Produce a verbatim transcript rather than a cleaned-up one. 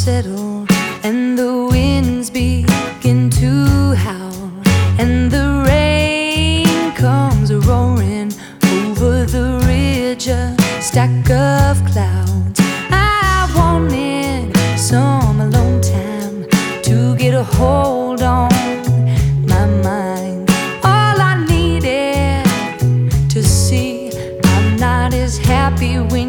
settle and the winds begin to howl and the rain comes roaring over the ridge, a stack of clouds. I wanted some alone time to get a hold on my mind. All I needed to see I'm not as happy when